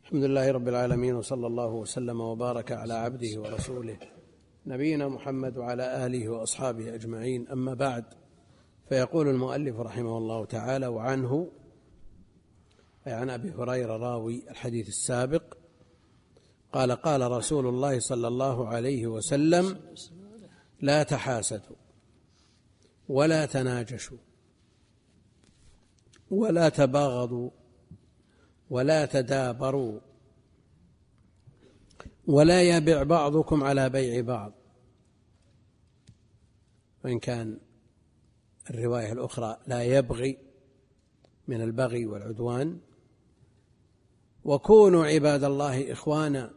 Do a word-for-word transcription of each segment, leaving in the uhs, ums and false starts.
الحمد لله رب العالمين، وصلى الله وسلم وبارك على عبده ورسوله نبينا محمد وعلى آله وأصحابه أجمعين. أما بعد، فيقول المؤلف رحمه الله تعالى: وعنه أي عن أبي هريرة راوي الحديث السابق قال: قال رسول الله صلى الله عليه وسلم: لا تحاسدوا ولا تناجشوا ولا تباغضوا ولا تدابروا ولا يبع بعضكم على بيع بعض. وإن كان الرواية الأخرى لا يبغي من البغي والعدوان. وكونوا عباد الله إخوانا،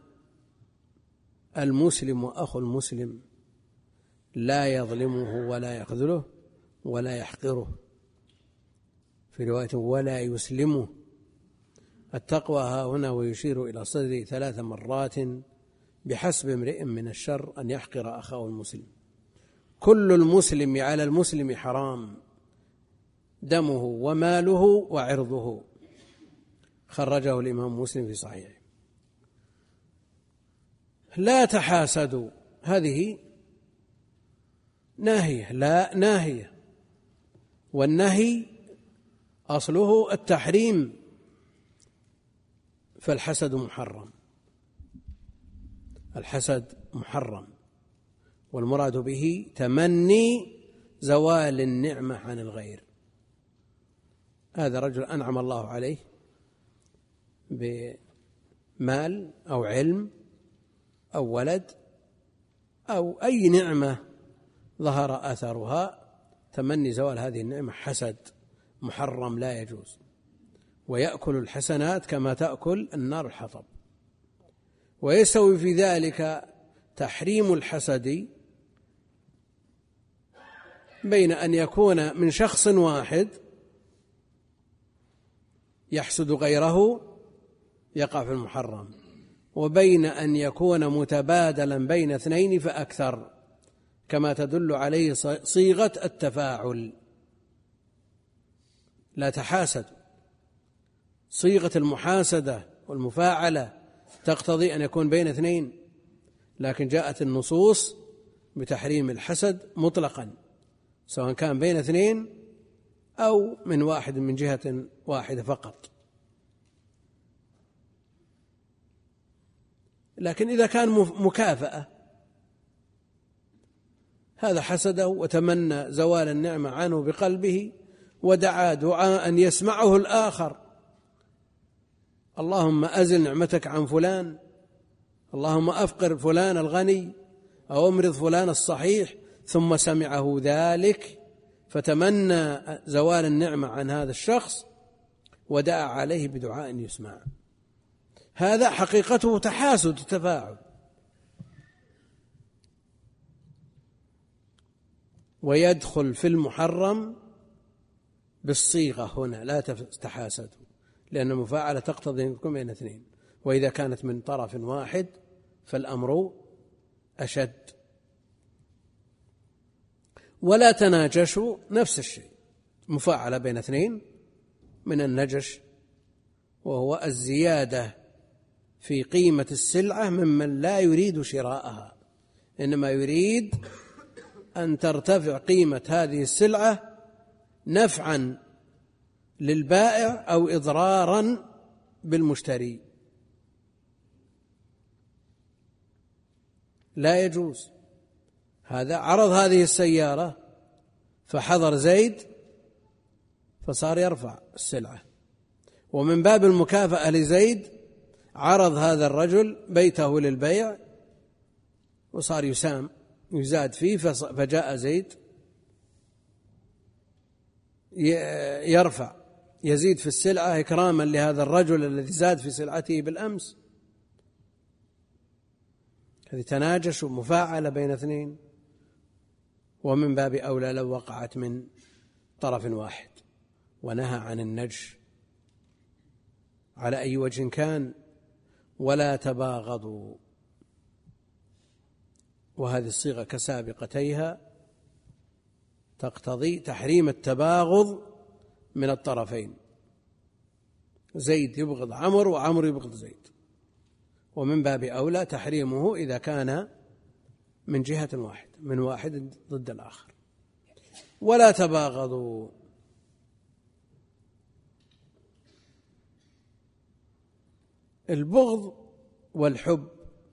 المسلم وأخو المسلم لا يظلمه ولا يخذله ولا يحقره، في رواية ولا يسلمه. التقوى ها هنا ويشير إلى صدره ثلاث مرات: بحسب امرئ من الشر أن يحقر أخاه المسلم. كل المسلم على المسلم حرام، دمه وماله وعرضه. خرجه الإمام مسلم في صحيحه. لا تحاسدوا، هذه ناهية، لا ناهية، والنهي أصله التحريم، فالحسد محرم. الحسد محرم، والمراد به تمني زوال النعمة عن الغير. هذا رجل أنعم الله عليه بمال أو علم أو ولد أو أي نعمة ظهر أثرها، تمني زوال هذه النعمة حسد محرم لا يجوز. ويأكل الحسنات كما تأكل النار الحطب. ويستوي في ذلك تحريم الحسد بين أن يكون من شخص واحد يحسد غيره يقع في المحرم، وبين أن يكون متبادلا بين اثنين فأكثر، كما تدل عليه صيغة التفاعل. لا تحاسد، صيغة المحاسدة والمفاعلة تقتضي أن يكون بين اثنين، لكن جاءت النصوص بتحريم الحسد مطلقا، سواء كان بين اثنين أو من واحد من جهة واحدة فقط. لكن إذا كان مكافأة، هذا حسده وتمنى زوال النعمة عنه بقلبه، ودعا دعاء يسمعه الآخر: اللهم أزل نعمتك عن فلان، اللهم أفقر فلان الغني، أو امرض فلان الصحيح، ثم سمعه ذلك فتمنى زوال النعمة عن هذا الشخص ودعا عليه بدعاء يسمع. هذا حقيقته تحاسد تفاعل. ويدخل في المحرم بالصيغة هنا: لا تحاسدوا، لأن المفاعلة تقتضي أن تكون بين اثنين، وإذا كانت من طرف واحد فالأمر أشد. ولا تناجشوا، نفس الشيء، مفاعلة بين اثنين من النجش، وهو الزيادة في قيمة السلعة ممن لا يريد شراءها، إنما يريد أن ترتفع قيمة هذه السلعة نفعا للبائع أو إضرارا بالمشتري. لا يجوز هذا. عرض هذه السيارة فحضر زيد فصار يرفع السلعة، ومن باب المكافأة لزيد عرض هذا الرجل بيته للبيع وصار يسام يزاد فيه، فجاء زيد يرفع يزيد في السلعة إكراما لهذا الرجل الذي زاد في سلعته بالأمس. هذه تناجش ومفاعلة بين اثنين، ومن باب أولى لو وقعت من طرف واحد. ونهى عن النجش على أي وجه كان. ولا تباغضوا، وهذه الصيغة كسابقتيها تقتضي تحريم التباغض من الطرفين. زيد يبغض عمرو وعمرو يبغض زيد، ومن باب أولى تحريمه إذا كان من جهة واحدة، من واحد ضد الآخر. ولا تباغضوا. البغض والحب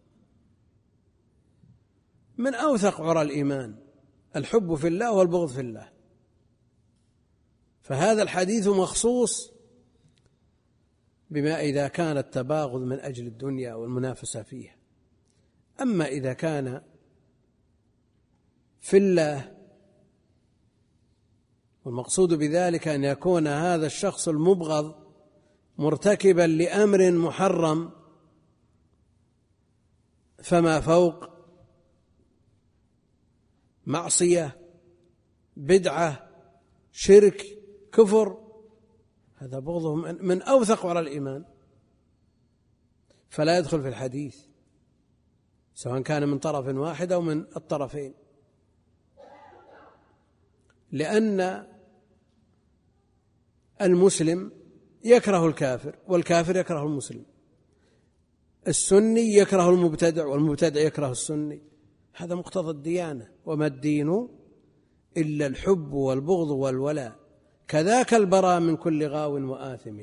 من أوثق عرى الإيمان، الحب في الله والبغض في الله. فهذا الحديث مخصوص بما إذا كان التباغض من أجل الدنيا والمنافسة فيها. أما إذا كان في الله، والمقصود بذلك أن يكون هذا الشخص المبغض مرتكبا لأمر محرم فما فوق معصية، بدعة، شرك، كفر، هذا بغضه من أوثق عرى الإيمان، فلا يدخل في الحديث سواء كان من طرف واحد أو من الطرفين، لأن المسلم يكره الكافر والكافر يكره المسلم، السني يكره المبتدع والمبتدع يكره السني، هذا مقتضى الديانة. وما الدين إلا الحب والبغض والولاء، كذاك البراء من كل غاو وآثم.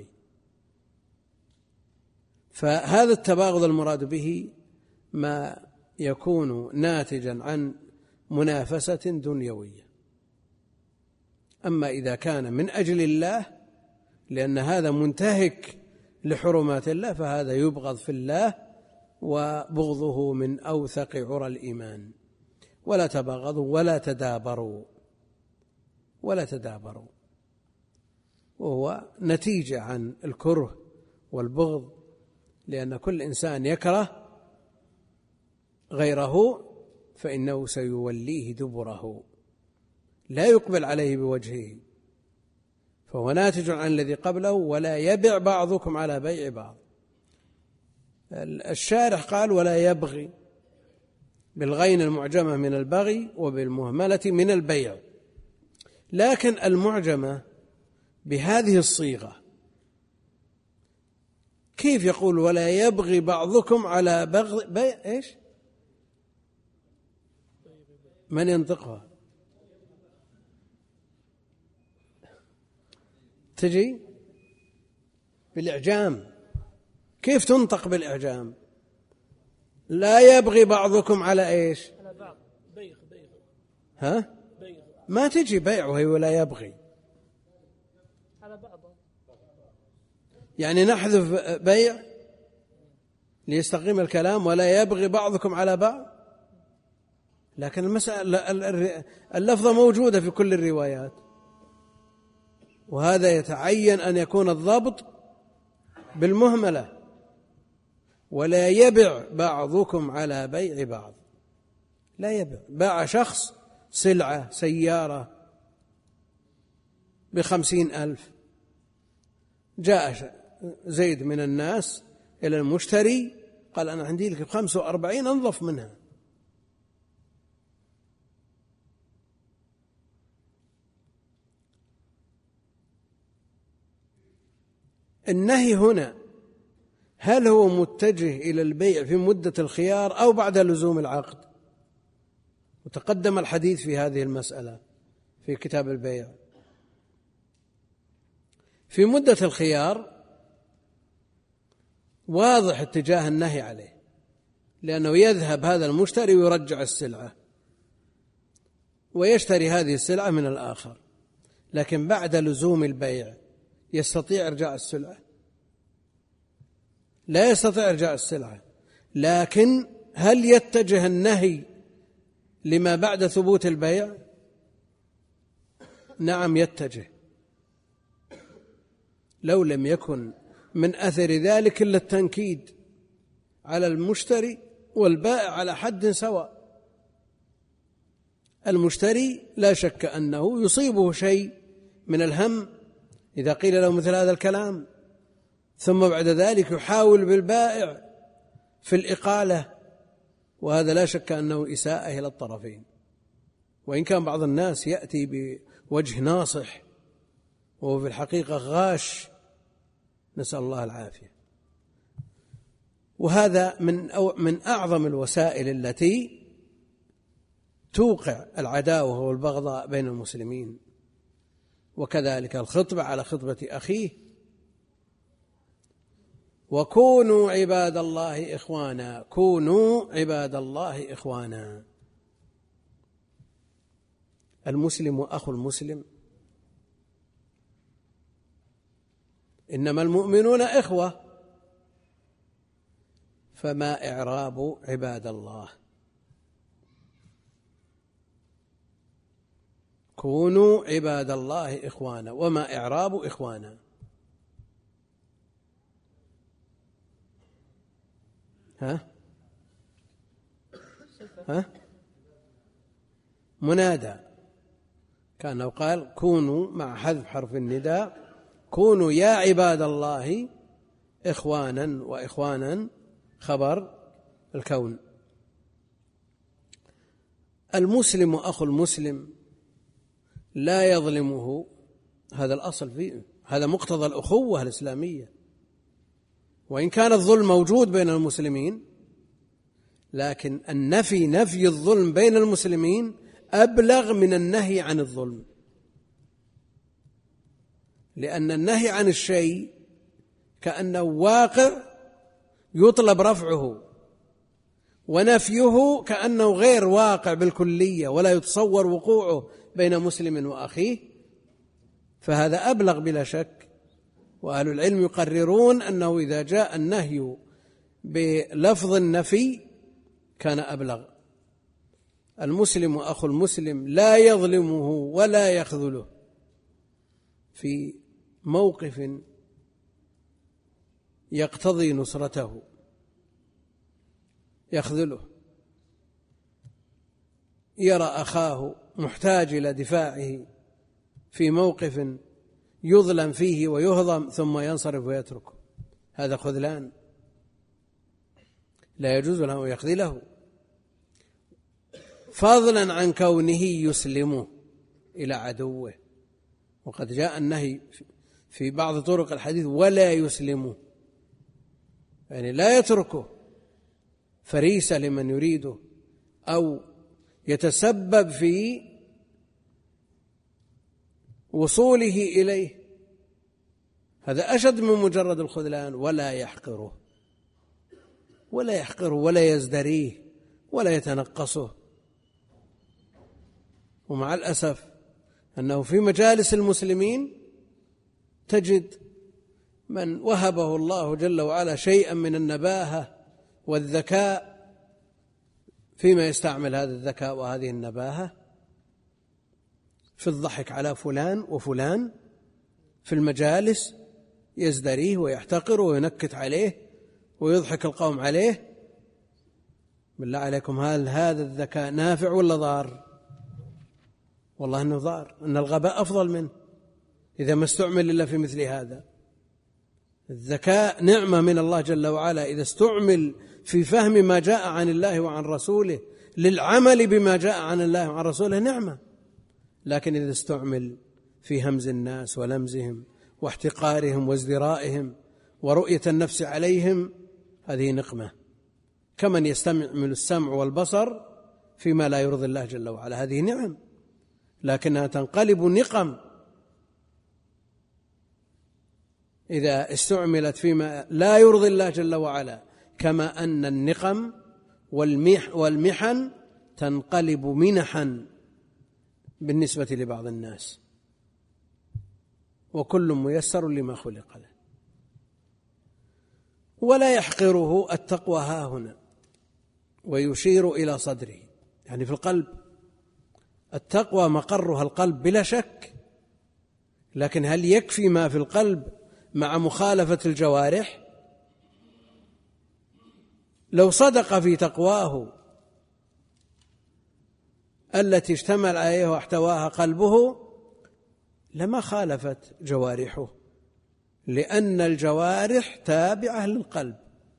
فهذا التباغض المراد به ما يكون ناتجا عن منافسة دنيوية. أما إذا كان من أجل الله لأن هذا منتهك لحرمات الله فهذا يبغض في الله، وبغضه من أوثق عرى الإيمان. ولا تباغضوا ولا تدابروا، ولا تدابروا، وهو نتيجة عن الكره والبغض، لأن كل إنسان يكره غيره فإنه سيوليه دبره، لا يقبل عليه بوجهه، فهو ناتج عن الذي قبله. ولا يبع بعضكم على بيع بعض. الشارح قال ولا يبغي بالغين المعجمة من البغي وبالمهملة من البيع، لكن المعجمة بهذه الصيغة كيف يقول ولا يبغي بعضكم على بغي بيع؟ إيش من ينطقها؟ تجي بالإعجام. كيف تنطق بالإعجام؟ لا يبغي بعضكم على إيش؟ على بعض. بيع بيع. ها؟ بيع. ما تجي بيع وهي ولا يبغي على بعض، يعني نحذف بيع ليستقيم الكلام، ولا يبغي بعضكم على بعض. لكن المسألة اللفظة موجودة في كل الروايات، وهذا يتعين أن يكون الضبط بالمهملة. ولا يبع بعضكم على بيع بعض، لا يبع. باع شخص سلعة سيارة بخمسين ألف، جاء زيد من الناس إلى المشتري قال أنا عندي لك بخمسة وأربعين أنظف منها. النهي هنا هل هو متجه إلى البيع في مدة الخيار أو بعد لزوم العقد؟ وتقدم الحديث في هذه المسألة في كتاب البيع. في مدة الخيار واضح اتجاه النهي عليه، لأنه يذهب هذا المشتري ويرجع السلعة ويشتري هذه السلعة من الآخر. لكن بعد لزوم البيع يستطيع إرجاع السلعة؟ لا يستطيع إرجاع السلعة. لكن هل يتجه النهي لما بعد ثبوت البيع؟ نعم يتجه، لو لم يكن من أثر ذلك إلا التنكيد على المشتري والبائع على حد سواء. المشتري لا شك أنه يصيبه شيء من الهم إذا قيل له مثل هذا الكلام، ثم بعد ذلك يحاول بالبائع في الإقالة، وهذا لا شك أنه إساءة إلى الطرفين. وإن كان بعض الناس يأتي بوجه ناصح وهو في الحقيقة غاش، نسأل الله العافية. وهذا من من أعظم الوسائل التي توقع العداوة والبغضاء بين المسلمين. وكذلك الخطبة على خطبة أخيه: وكونوا عباد الله إخوانا، كونوا عباد الله إخوانا. المسلم أخو المسلم، إنما المؤمنون إخوة، فما إعراب عباد الله؟ كونوا عباد الله إخوانا، وما إعراب إخوانا؟ ها ها منادى، كان قال كونوا مع حذف حرف النداء، كونوا يا عباد الله إخوانا، وإخوانا خبر الكون. المسلم أخو المسلم لا يظلمه، هذا الأصل فيه، هذا مقتضى الأخوة الإسلامية. وإن كان الظلم موجود بين المسلمين، لكن النفي نفي الظلم بين المسلمين أبلغ من النهي عن الظلم، لأن النهي عن الشيء كأنه واقع يطلب رفعه، ونفيه كأنه غير واقع بالكلية ولا يتصور وقوعه بين مسلم وأخيه، فهذا أبلغ بلا شك. وأهل العلم يقررون أنه إذا جاء النهي بلفظ النفي كان أبلغ. المسلم أخو المسلم لا يظلمه ولا يخذله في موقف يقتضي نصرته، يخذله، يرى أخاه محتاج إلى دفاعه في موقف يظلم فيه ويهضم ثم ينصرف ويتركه، هذا خذلان، لا يجوز له يخذله، فضلا عن كونه يسلمه إلى عدوه. وقد جاء النهي في بعض طرق الحديث ولا يسلمه، يعني لا يتركه فريسة لمن يريده أو يتسبب في وصوله إليه، هذا أشد من مجرد الخذلان. ولا يحقره، ولا يحقره ولا يزدريه ولا يتنقصه. ومع الأسف أنه في مجالس المسلمين تجد من وهبه الله جل وعلا شيئا من النباهة والذكاء فيما يستعمل هذا الذكاء وهذه النباهة في الضحك على فلان وفلان في المجالس، يزدريه ويحتقره وينكت عليه ويضحك القوم عليه. بالله عليكم، هل هذا الذكاء نافع ولا ضار؟ والله أنه ضار، أن الغباء أفضل منه إذا ما استعمل إلا في مثل هذا. الذكاء نعمة من الله جل وعلا إذا استعمل في فهم ما جاء عن الله وعن رسوله للعمل بما جاء عن الله وعن رسوله نعمة، لكن إذا استعمل في همز الناس ولمزهم واحتقارهم وازدرائهم ورؤية النفس عليهم هذه نقمة، كمن يستعمل السمع والبصر فيما لا يرضي الله جل وعلا، هذه نعم لكنها تنقلب نقم إذا استعملت فيما لا يرضي الله جل وعلا، كما أن النقم والمح والمحن تنقلب منحا بالنسبة لبعض الناس، وكل ميسر لما خلق له. ولا يحقره التقوى ها هنا، ويشير إلى صدره، يعني في القلب. التقوى مقرها القلب بلا شك، لكن هل يكفي ما في القلب مع مخالفة الجوارح؟ لو صدق في تقواه التي اشتمل عليها واحتواها قلبه لما خالفت جوارحه، لأن الجوارح تابعة للقلب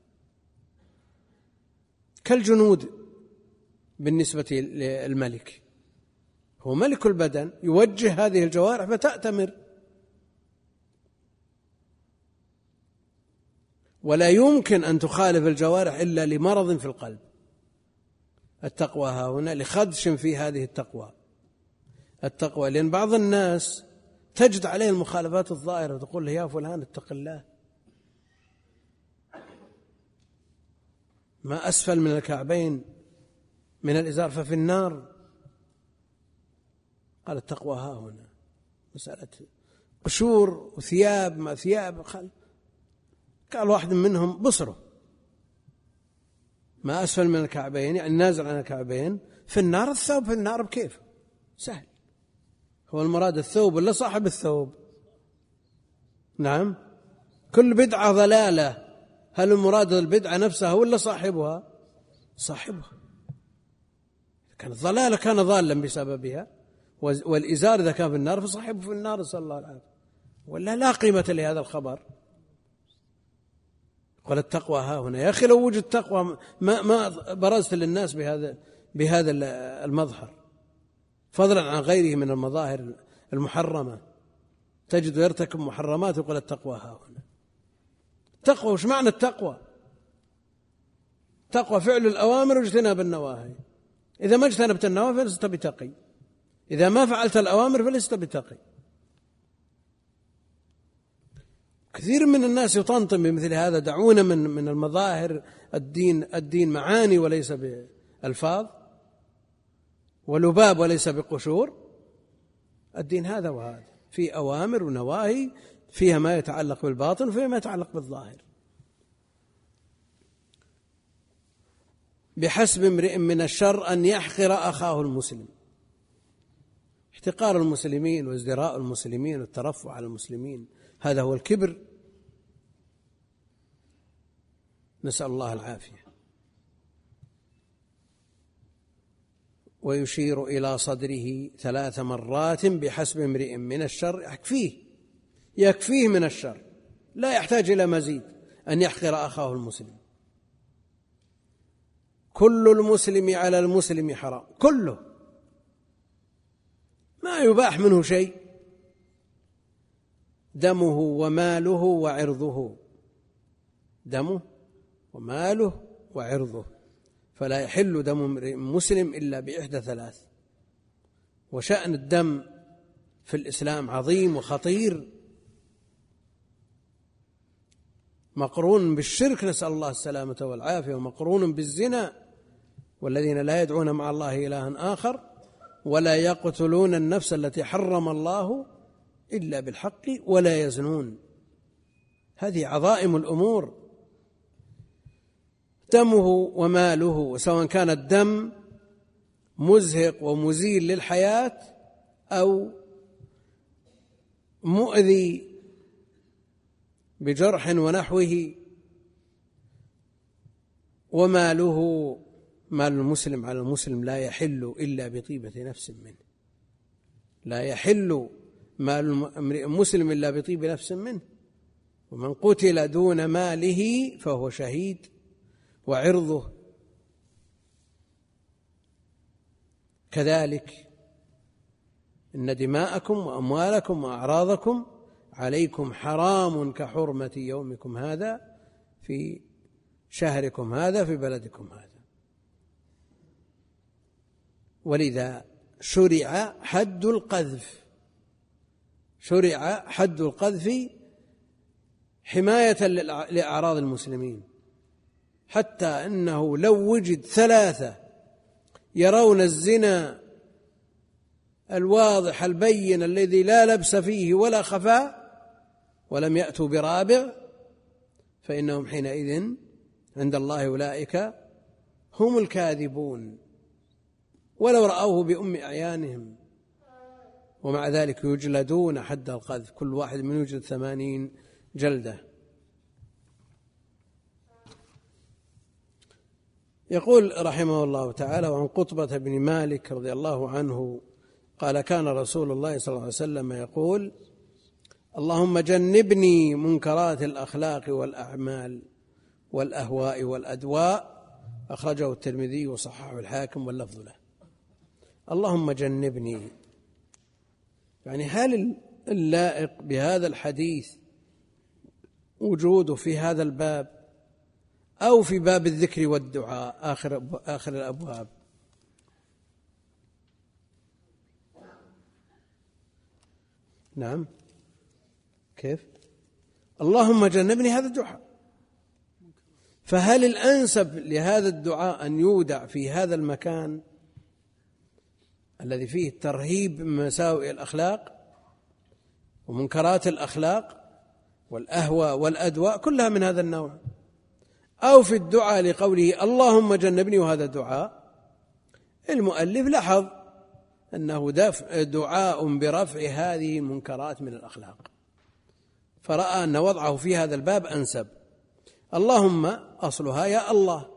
كالجنود بالنسبة للملك، هو ملك البدن يوجه هذه الجوارح فتأتمر. ولا يمكن أن تخالف الجوارح إلا لمرض في القلب. التقوى ها هنا لخدش في هذه التقوى التقوى لأن بعض الناس تجد عليه المخالفات الظاهرة وتقول له يا فلان اتق الله، ما أسفل من الكعبين من الإزار ففي النار. قال التقوى ها هنا مسألة قشور وثياب ما ثياب خل. قال واحد منهم بصره ما أسفل من الكعبين يعني نازل عن الكعبين في النار، الثوب في النار بكيف سهل. هو المراد الثوب ولا صاحب الثوب؟ نعم، كل بدعة ضلالة. هل المراد البدعة نفسها ولا صاحبها؟ صاحبها. كانت ضلالة كان ضالا بسببها، والإزار إذا كان في النار فصاحبه في النار صلى الله عليه وسلم، ولا لا قيمة لهذا الخبر. قال التقوى ها هنا. يا أخي لو وجد تقوى ما ما برزت للناس بهذا بهذا المظهر، فضلا عن غيره من المظاهر المحرمة. تجد يرتكب محرمات ويقول التقوى ها هنا. التقوى وش معنى التقوى؟ تقوى فعل الأوامر واجتناب النواهي. إذا ما اجتنبت النواهي فلست بتقي، إذا ما فعلت الأوامر فلست بتقي. كثير من الناس يطنطن بمثل هذا. دعونا من من المظاهر الدين الدين معاني وليس بألفاظ، ولباب وليس بقشور. الدين هذا وهذا، في أوامر ونواهي فيها ما يتعلق بالباطن وفيها ما يتعلق بالظاهر. بحسب امرئ من الشر أن يحقر أخاه المسلم. احتقار المسلمين وازدراء المسلمين والترفع على المسلمين هذا هو الكبر، نسأل الله العافية. ويشير إلى صدره ثلاث مرات بحسب امرئ من الشر، يكفيه يكفيه من الشر، لا يحتاج إلى مزيد أن يحقر أخاه المسلم. كل المسلم على المسلم حرام، كله، ما يباح منه شيء، دمه وماله وعرضه، دمه وماله وعرضه، فلا يحل دم مسلم إلا بإحدى ثلاث. وشأن الدم في الإسلام عظيم وخطير، مقرون بالشرك نسأل الله السلامة والعافية، ومقرون بالزنا، والذين لا يدعون مع الله إلها آخر ولا يقتلون النفس التي حرم الله إلا بالحق ولا يزنون. هذه عظائم الأمور. دمه وماله، سواء كان الدم مزهق ومزيل للحياة أو مؤذي بجرح ونحوه، وماله مال المسلم على المسلم لا يحل إلا بطيبة نفس منه، لا يحل مال المسلم إلا بطيب نفس منه. ومن قتل دون ماله فهو شهيد. وعرضه كذلك، إن دماءكم وأموالكم وأعراضكم عليكم حرام كحرمة يومكم هذا في شهركم هذا في بلدكم هذا. ولذا شرع حد القذف، شرع حد القذف حماية لأعراض المسلمين، حتى أنه لو وجد ثلاثة يرون الزنا الواضح البين الذي لا لبس فيه ولا خفاء ولم يأتوا برابع، فإنهم حينئذ عند الله أولئك هم الكاذبون، ولو رأوه بأم أعيانهم. ومع ذلك يجلدون حد القذف، كل واحد من يجلد ثمانين جلدة. يقول رحمه الله تعالى: وعن قطبة بن مالك رضي الله عنه قال: كان رسول الله صلى الله عليه وسلم يقول: اللهم جنبني منكرات الأخلاق والأعمال والأهواء والأدواء. أخرجه الترمذي وصححه الحاكم واللفظ له. اللهم جنبني، يعني هل اللائق بهذا الحديث وجوده في هذا الباب أو في باب الذكر والدعاء آخر آخر الأبواب. نعم. كيف؟ اللهم جنبني هذا الدعاء. فهل الأنسب لهذا الدعاء أن يودع في هذا المكان الذي فيه الترهيب من مساوئ الأخلاق ومنكرات الأخلاق والأهواء والأدواء كلها من هذا النوع، أو في الدعاء لقوله اللهم جنبني وهذا الدعاء؟ المؤلف لاحظ أنه دعاء برفع هذه المنكرات من الأخلاق، فرأى أن وضعه في هذا الباب أنسب. اللهم أصلها يا الله،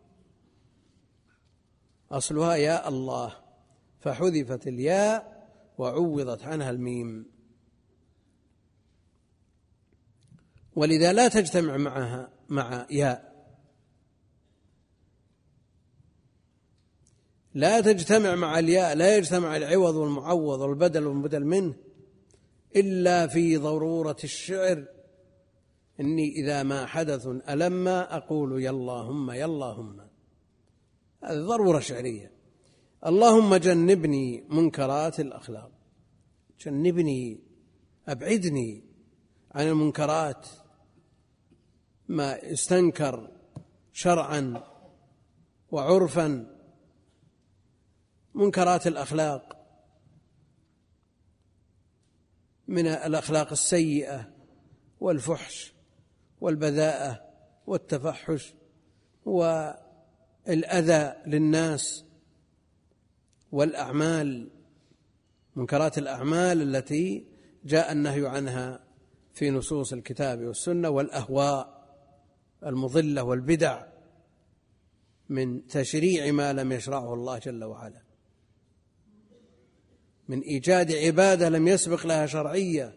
أصلها يا الله، فحذفت الياء وعوضت عنها الميم، ولذا لا تجتمع معها مع ياء، لا تجتمع مع الياء، لا يجتمع العوض والمعوض والبدل والبدل منه إلا في ضرورة الشعر. إني إذا ما حدث ألما أقول يا اللهم يا اللهم، هذه ضرورة شعرية. اللهم جنبني منكرات الأخلاق، جنبني أبعدني عن المنكرات، ما استنكر شرعا وعرفا، منكرات الأخلاق من الأخلاق السيئة والفحش والبذاءة والتفحش والأذى للناس والأعمال، منكرات الأعمال التي جاء النهي عنها في نصوص الكتاب والسنة، والأهواء المضلة والبدع من تشريع ما لم يشرعه الله جل وعلا، من إيجاد عبادة لم يسبق لها شرعية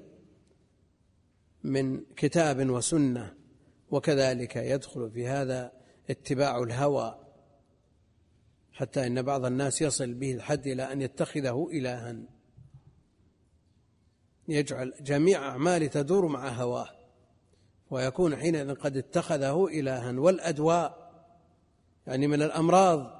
من كتاب وسنة. وكذلك يدخل في هذا اتباع الهوى، حتى إن بعض الناس يصل به الحد إلى أن يتخذه إلها، يجعل جميع أعماله تدور مع هواه، ويكون حينئذ قد اتخذه إلها. والأدواء يعني من الأمراض،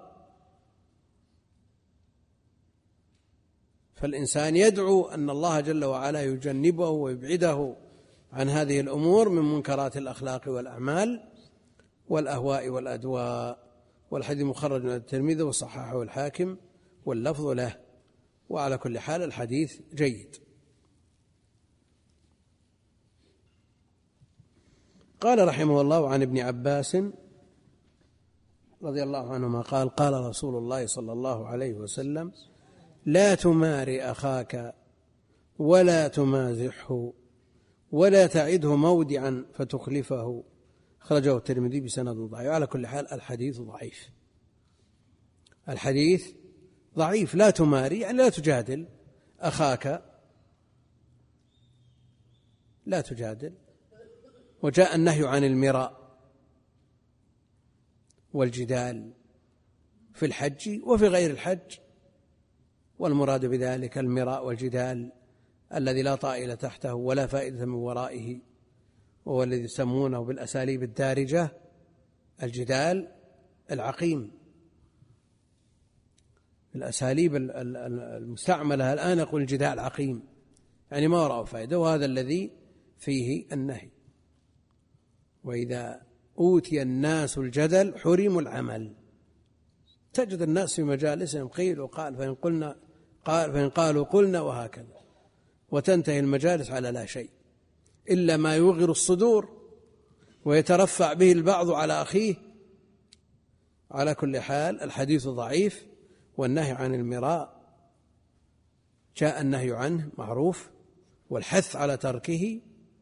فالإنسان يدعو أن الله جل وعلا يجنبه ويبعده عن هذه الأمور من منكرات الأخلاق والأعمال والأهواء والأدواء. والحديث مخرج من الترمذي وصححه الحاكم واللفظ له. وعلى كل حال الحديث جيد. قال رحمه الله عن ابن عباس رضي الله عنهما قال قال رسول الله صلى الله عليه وسلم لا تماري أخاك ولا تمازحه ولا تعده مودعا فتخلفه، خرجه الترمذي بسند ضعيف. على كل حال الحديث ضعيف، الحديث ضعيف. لا تماري يعني لا تجادل أخاك، لا تجادل. وجاء النهي عن المراء والجدال في الحج وفي غير الحج، والمراد بذلك المراء والجدال الذي لا طائل تحته ولا فائدة من ورائه، وهو الذي يسمونه بالأساليب الدارجة الجدال العقيم. الأساليب المستعملة الآن يقول الجدال عقيم، يعني ما وراءه فائدة، وهذا الذي فيه النهي. وإذا أوتي الناس الجدل حرموا العمل. تجد الناس في مجالسهم قيل وقال، فإن قلنا قال فإن قالوا قلنا، وهكذا، وتنتهي المجالس على لا شيء إلا ما يوغر الصدور ويترفع به البعض على أخيه. على كل حال الحديث ضعيف. والنهي عن المراء جاء النهي عنه معروف والحث على تركه،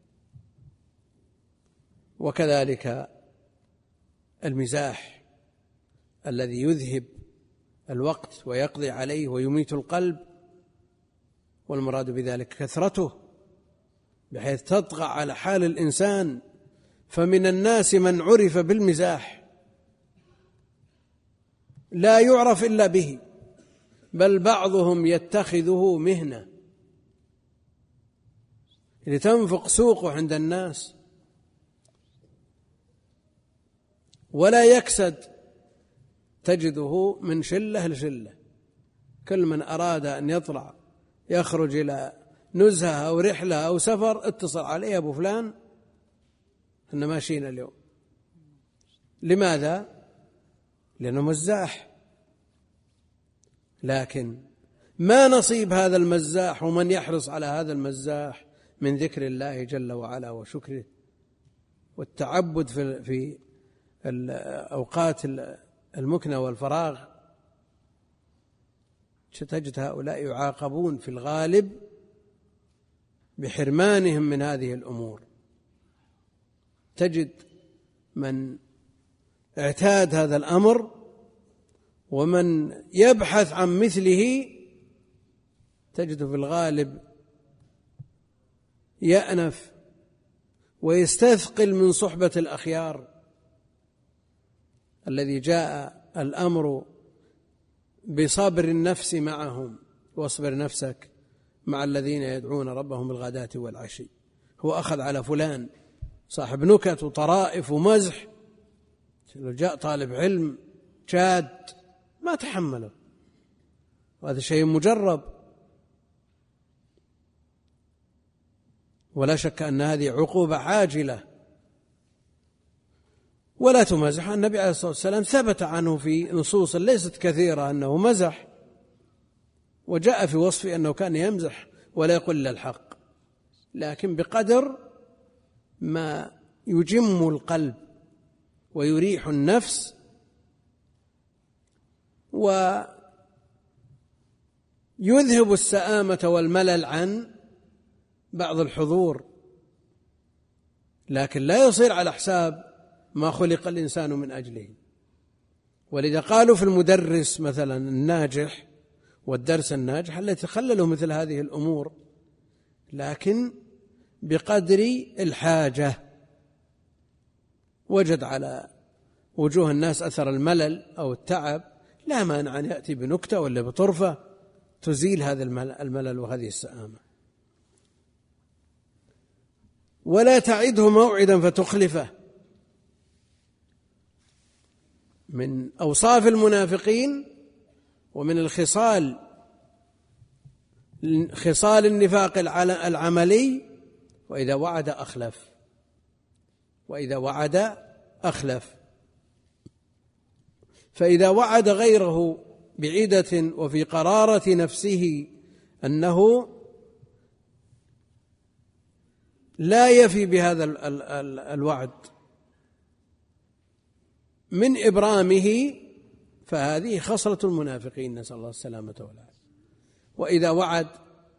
وكذلك المزاح الذي يذهب الوقت ويقضي عليه ويميت القلب، والمراد بذلك كثرته بحيث تطغى على حال الإنسان. فمن الناس من عرف بالمزاح لا يعرف إلا به، بل بعضهم يتخذه مهنة لتنفق سوقه عند الناس. ولا يكسد، تجده من شلة لشلة. كل من أراد أن يطلع يخرج إلى نزهة أو رحلة أو سفر اتصل عليه أبو فلان إحنا ماشيين اليوم. لماذا؟ لأنه مزاح. لكن ما نصيب هذا المزاح ومن يحرص على هذا المزاح من ذكر الله جل وعلا وشكره والتعبد في في الأوقات المكنة والفراغ. تجد هؤلاء يعاقبون في الغالب بحرمانهم من هذه الأمور. تجد من اعتاد هذا الأمر ومن يبحث عن مثله تجد في الغالب يأنف ويستثقل من صحبة الأخيار الذي جاء الأمر بصبر النفس معهم. واصبر نفسك مع الذين يدعون ربهم بالغداة والعشي. هو أخذ على فلان صاحب نكت وطرائف ومزح، لو جاء طالب علم جاد ما تحمله، وهذا شيء مجرب. ولا شك أن هذه عقوبة عاجلة ولا تمزح. النبي عليه الصلاة والسلام ثبت عنه في نصوص ليست كثيرة أنه مزح، وجاء في وصفه أنه كان يمزح ولا يقول إلا الحق، لكن بقدر ما يجم القلب ويريح النفس ويذهب السآمة والملل عن بعض الحضور، لكن لا يصير على حساب ما خلق الإنسان من أجله. ولذا قالوا في المدرس مثلا الناجح والدرس الناجح الذي تخللوا مثل هذه الأمور، لكن بقدر الحاجة. وجد على وجوه الناس أثر الملل أو التعب، لا مانع أن يأتي بنكتة ولا بطرفة تزيل هذا الملل وهذه السآمة. ولا تعده موعدا فتخلفه. من أوصاف المنافقين ومن الخصال خصال النفاق العملي وإذا وعد أخلف. وإذا وعد أخلف فإذا وعد غيره بعيدة وفي قرارة نفسه أنه لا يفي بهذا الوعد من إبرامه فهذه خصلة المنافقين، نسأل الله السلامة والعافية. وإذا وعد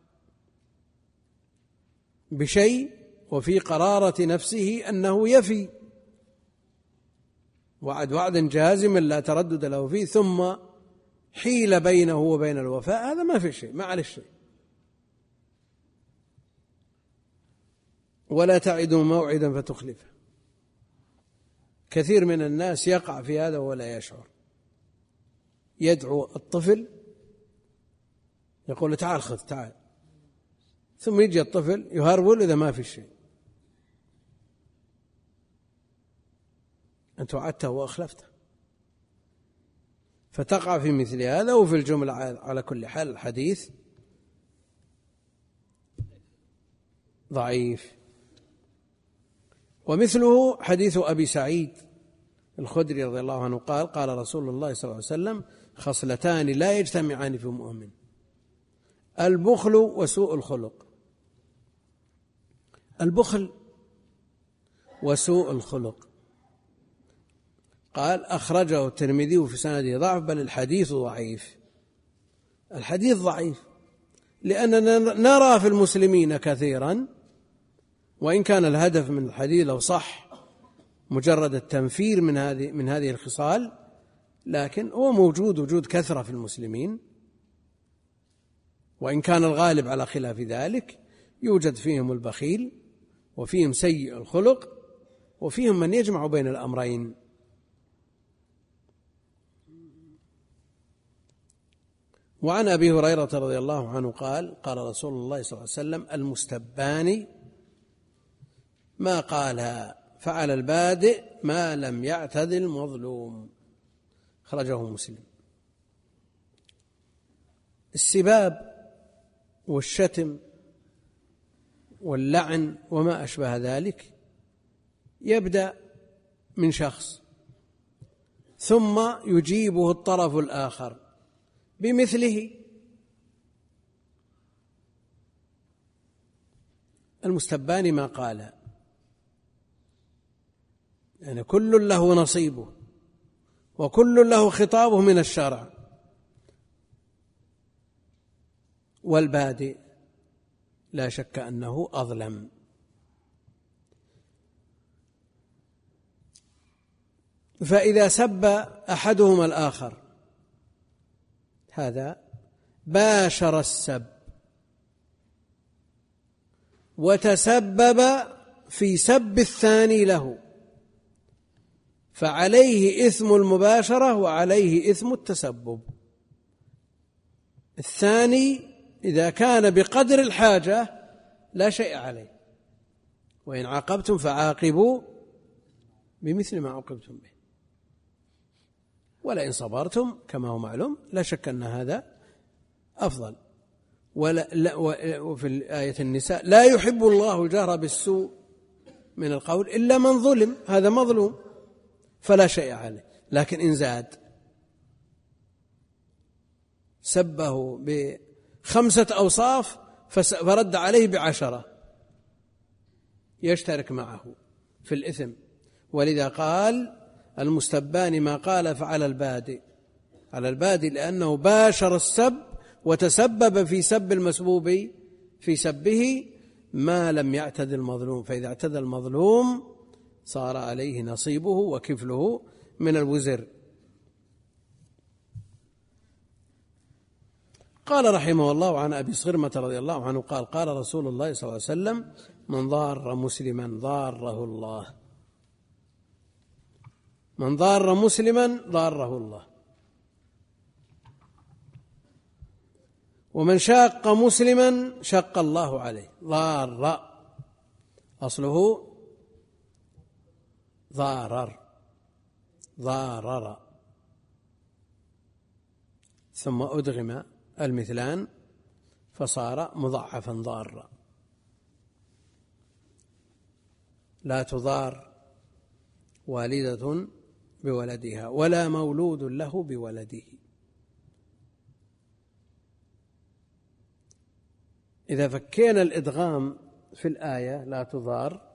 بشيء وفي قرارة نفسه أنه يفي، وعد وعدا جازما لا تردد له فيه ثم حيل بينه وبين الوفاء، هذا ما في شيء، ما عليه شيء. ولا تعدوا موعدا فتخلفه. كثير من الناس يقع في هذا ولا يشعر. يدعو الطفل يقول تعال خذ تعال، ثم يجي الطفل يهرول إذا ما في شيء. أنت وعدته وأخلفته. فتقع في مثل هذا. وفي الجملة على كل حال الحديث ضعيف. ومثله حديث أبي سعيد الخدري رضي الله عنه قال قال رسول الله صلى الله عليه وسلم خصلتان لا يجتمعان في مؤمن: البخل وسوء الخلق. البخل وسوء الخلق قال أخرجه الترمذي في سنده ضعف، بل الحديث ضعيف. الحديث ضعيف لأننا نرى في المسلمين كثيرا، وإن كان الهدف من الحديث لو صح مجرد التنفير من هذه من هذه الخصال، لكن هو موجود وجود كثرة في المسلمين، وإن كان الغالب على خلاف ذلك. يوجد فيهم البخيل وفيهم سيء الخلق وفيهم من يجمع بين الأمرين. وعن أبي هريرة رضي الله عنه قال قال رسول الله صلى الله عليه وسلم: المستبان ما قالها فعلى البادئ ما لم يعتد المظلوم. خرجه مسلم. السباب والشتم واللعن وما أشبه ذلك يبدأ من شخص ثم يجيبه الطرف الآخر بمثله. المستبان ما قال، يعني كل له نصيبه وكل له خطابه من الشرع. والبادئ لا شك أنه أظلم. فإذا سب أحدهما الآخر هذا باشر السب وتسبب في سب الثاني له، فعليه إثم المباشرة وعليه إثم التسبب. الثاني إذا كان بقدر الحاجة لا شيء عليه، وإن عاقبتم فعاقبوا بمثل ما عوقبتم به، ولئن صبرتم كما هو معلوم لا شك أن هذا أفضل. ولا لا وفي الآية النساء لا يحب الله الجهر بالسوء من القول إلا من ظلم، هذا مظلوم فلا شيء عليه. لكن إن زاد سبه بخمسة أوصاف فرد عليه بعشرة يشترك معه في الإثم. ولذا قال المستبان ما قال فعلى البادئ، على البادئ لأنه باشر السب وتسبب في سب المسبوب في سبه ما لم يعتد المظلوم، فإذا اعتدى المظلوم صار عليه نصيبه وكفله من الوزر. قال رحمه الله عن أبي صرمة رضي الله عنه قال قال رسول الله صلى الله عليه وسلم من ضار مسلما ضاره الله، من ضار مسلما ضاره الله، ومن شاق مسلما شق الله عليه. ضار أصله ضارر ضارر ثم أدغم المثلان فصار مضاعفا ضارا. لا تضار والدة بولدها ولا مولود له بولده. إذا فكينا الإدغام في الآية لا تضار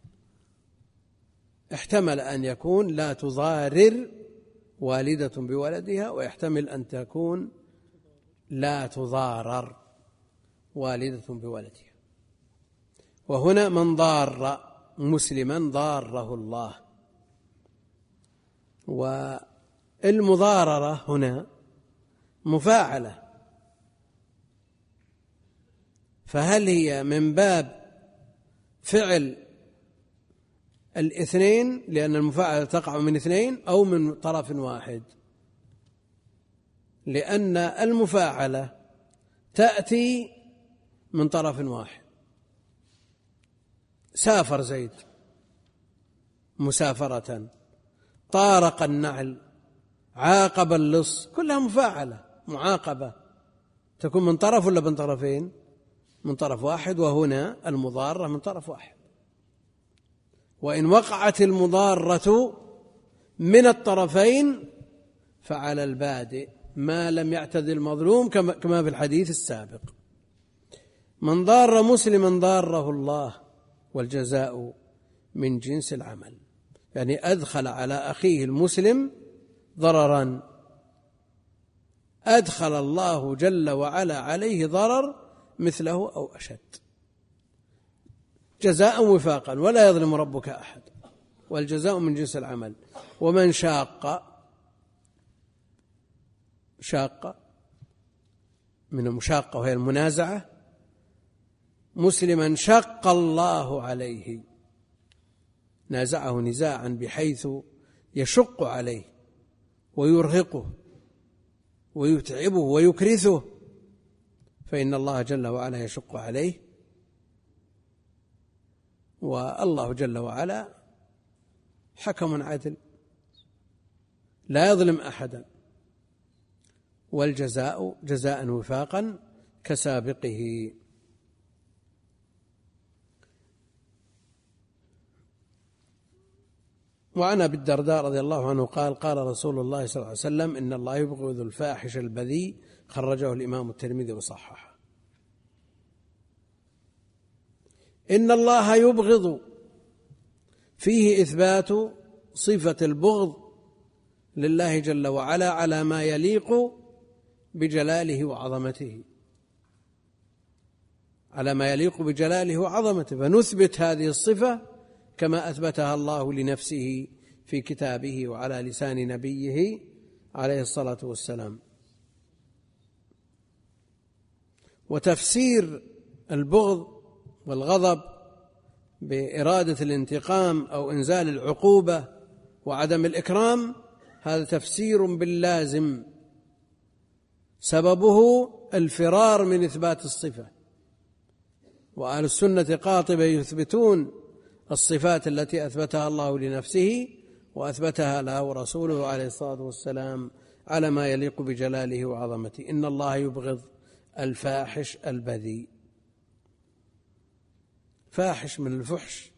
احتمل أن يكون لا تضارر والدة بولدها، ويحتمل أن تكون لا تضارر والدة بولدها. وهنا من ضار مسلما ضاره الله. والمضاررة هنا مفاعلة، فهل هي من باب فعل الاثنين لأن المفاعلة تقع من اثنين أو من طرف واحد؟ لأن المفاعلة تأتي من طرف واحد. سافر زيد مسافرة، طارق النعل، عاقب اللص، كلها مفاعلة معاقبة، تكون من طرف ولا من طرفين؟ من طرف واحد. وهنا المضارة من طرف واحد. وإن وقعت المضارة من الطرفين فعلى البادئ ما لم يعتد المظلوم كما في الحديث السابق. من ضار مسلما ضاره الله والجزاء من جنس العمل، يعني أدخل على أخيه المسلم ضررا أدخل الله جل وعلا عليه ضرر مثله أو أشد، جزاء وفاقا ولا يظلم ربك أحد، والجزاء من جنس العمل. ومن شاق شاق من المشاقة وهي المنازعة مسلما شق الله عليه، نازعه نزاعا بحيث يشق عليه ويرهقه ويتعبه ويكرثه، فإن الله جل وعلا يشق عليه، والله جل وعلا حكم عدل لا يظلم أحدا، والجزاء جزاء وفاقا كسابقه. وعن أبي الدرداء رضي الله عنه قال قال رسول الله صلى الله عليه وسلم إن الله يبغض الفاحش البذيء، خرجه الإمام الترمذي وصححه. إن الله يبغض فيه إثبات صفة البغض لله جل وعلا على ما يليق بجلاله وعظمته، على ما يليق بجلاله وعظمته، فنثبت هذه الصفة كما أثبتها الله لنفسه في كتابه وعلى لسان نبيه عليه الصلاة والسلام. وتفسير البغض والغضب بإرادة الانتقام أو إنزال العقوبة وعدم الإكرام، هذا تفسير باللازم سببه الفرار من إثبات الصفة. وأهل السنة قاطبة يثبتون الصفات التي أثبتها الله لنفسه وأثبتها له رسوله عليه الصلاة والسلام على ما يليق بجلاله وعظمته. إن الله يبغض الفاحش البذيء. فاحش من الفحش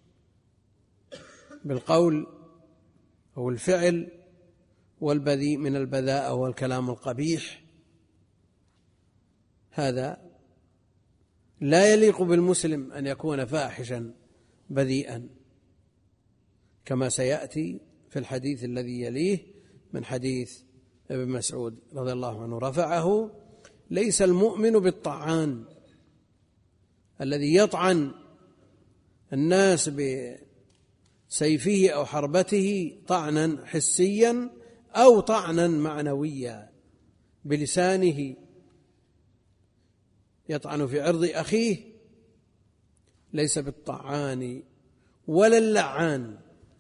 بالقول أو الفعل، والبذيء من البذاءة والكلام القبيح. هذا لا يليق بالمسلم أن يكون فاحشا بذيئا، كما سيأتي في الحديث الذي يليه من حديث ابن مسعود رضي الله عنه رفعه: ليس المؤمن بالطعان الذي يطعن الناس بسيفه أو حربته طعنا حسيا أو طعنا معنويا بلسانه يطعن في عرض أخيه، ليس بالطعان ولا اللعان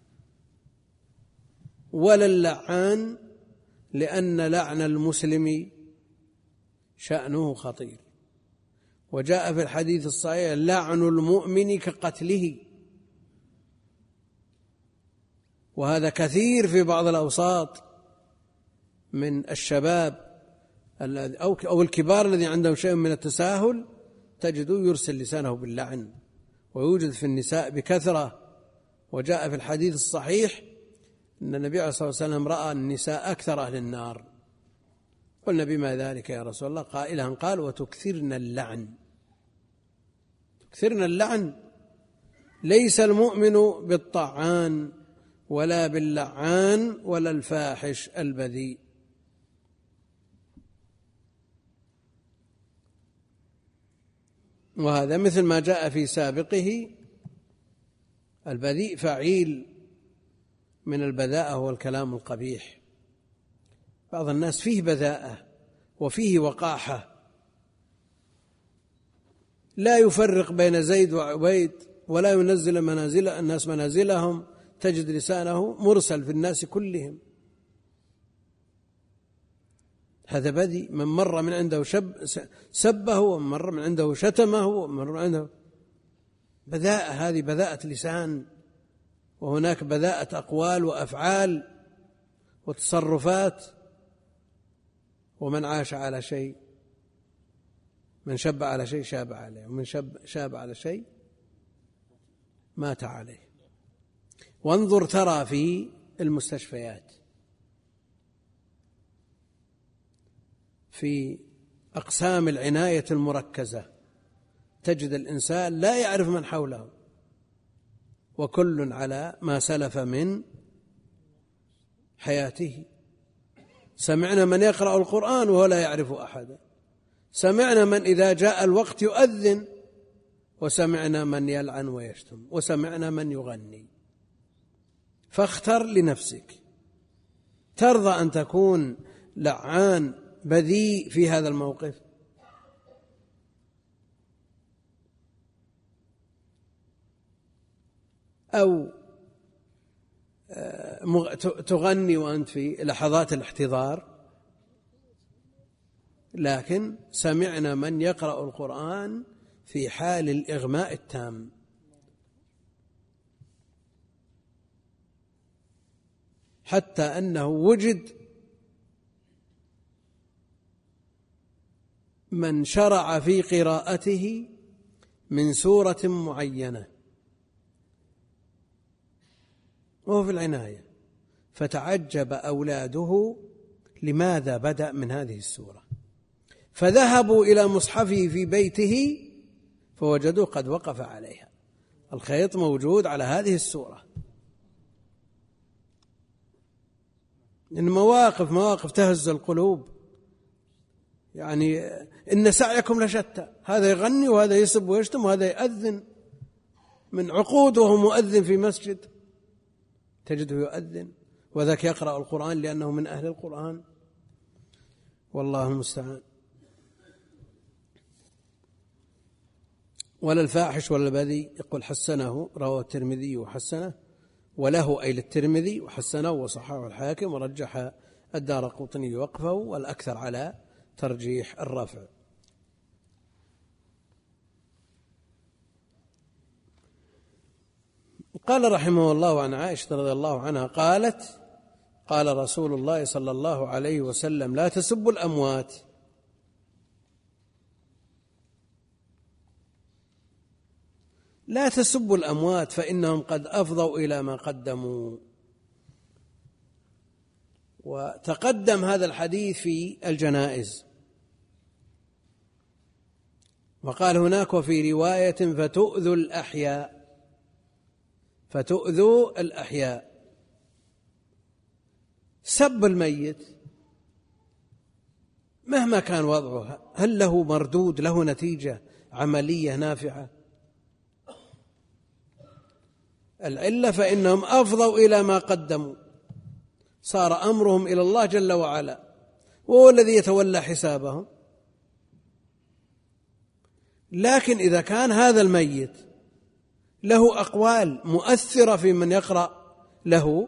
ولا اللعان لأن لعن المسلم شأنه خطير. وجاء في الحديث الصحيح: لعن المؤمن كقتله. وهذا كثير في بعض الأوساط من الشباب أو الكبار الذين عندهم شيء من التساهل، تجده يرسل لسانه باللعن. ويوجد في النساء بكثرة. وجاء في الحديث الصحيح أن النبي عليه الصلاة والسلام رأى النساء أكثر أهل النار. قلنا: بما ذلك يا رسول الله؟ قائلها قال: وتكثرن اللعن. تكثرن اللعن. ليس المؤمن بالطعان ولا باللعان ولا الفاحش البذيء. وهذا مثل ما جاء في سابقه: البذيء فعيل من البذاءة والكلام القبيح. بعض الناس فيه بذاءة وفيه وقاحة، لا يفرق بين زيد وعبيد ولا ينزل منازل الناس منازلهم، تجد لسانه مرسل في الناس كلهم. هذا بذيء. من مر من عنده شب سبه، ومن مر من عنده شتمه، ومن مر من عنده بذاءة. هذه بذاءة لسان. وهناك بذاءة أقوال وأفعال وتصرفات. ومن عاش على شيء، من شب على شيء شاب عليه، ومن شب شاب على شيء مات عليه. وانظر ترى في المستشفيات في أقسام العناية المركزة تجد الإنسان لا يعرف من حوله، وكل على ما سلف من حياته. سمعنا من يقرأ القرآن وهو لا يعرف أحدا، سمعنا من إذا جاء الوقت يؤذن، وسمعنا من يلعن ويشتم، وسمعنا من يغني. فاختر لنفسك. ترضى أن تكون لعان بذيء في هذا الموقف؟ أو تغني وأنت في لحظات الاحتضار؟ لكن سمعنا من يقرأ القرآن في حال الإغماء التام. حتى أنه وجد من شرع في قراءته من سورة معينة وهو في العناية، فتعجب أولاده لماذا بدأ من هذه السورة، فذهبوا إلى مصحفه في بيته فوجدوه قد وقف عليها، الخيط موجود على هذه السورة. إن مواقف مواقف تهز القلوب، يعني إن سعيكم لشتى، هذا يغني وهذا يسب ويشتم وهذا يؤذن، من عقود وهو مؤذن في مسجد تجده يؤذن، وذاك يقرأ القرآن لأنه من أهل القرآن، والله المستعان. ولا الفاحش ولا البذيء، يقول حسنه، رواه الترمذي وحسنه، وله أي للترمذي وحسنه وصححه الحاكم ورجح الدارقطني وقفه، والأكثر على ترجيح الرفع. قال رحمه الله عن عائشة رضي الله عنها قالت: قال رسول الله صلى الله عليه وسلم: لا تسبوا الأموات، لا تسبوا الأموات فإنهم قد أفضوا إلى ما قدموا. وتقدم هذا الحديث في الجنائز، وقال هناك وفي رواية: فتؤذوا الأحياء، فتؤذوا الأحياء. سب الميت مهما كان وضعه هل له مردود، له نتيجة عملية نافعة؟ العلة فإنهم أفضوا إلى ما قدموا، صار أمرهم إلى الله جل وعلا، وهو الذي يتولى حسابهم. لكن إذا كان هذا الميت له أقوال مؤثرة في من يقرأ له،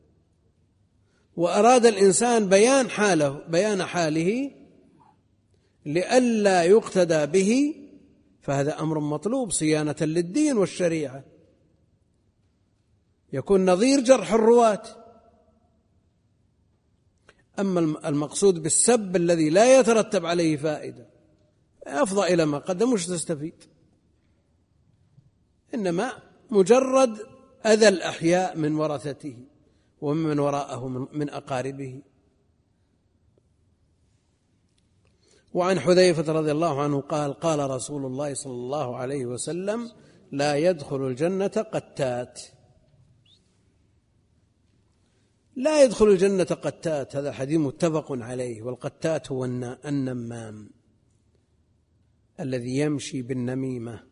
وأراد الإنسان بيان حاله بيان حاله لئلا يقتدى به، فهذا أمر مطلوب صيانة للدين والشريعة، يكون نظير جرح الرواة. أما المقصود بالسب الذي لا يترتب عليه فائدة، أفضى إلى ما قدم، وش تستفيد؟ إنما مجرد أذى الأحياء من ورثته ومن وراءه من أقاربه. وعن حذيفة رضي الله عنه قال: قال رسول الله صلى الله عليه وسلم: لا يدخل الجنة قتات. لا يدخل الجنة قتات، هذا حديث متفق عليه. والقتات هو النمام الذي يمشي بالنميمة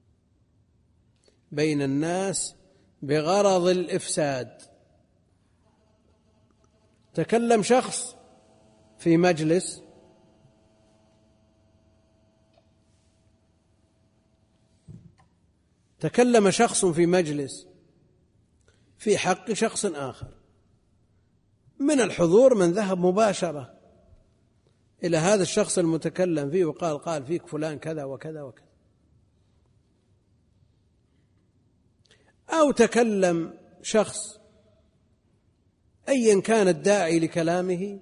بين الناس بغرض الإفساد. تكلم شخص في مجلس تكلم شخص في مجلس في حق شخص آخر، من الحضور من ذهب مباشرة إلى هذا الشخص المتكلم فيه وقال: قال فيك فلان كذا وكذا وكذا. أو تكلم شخص أيا كان الداعي لكلامه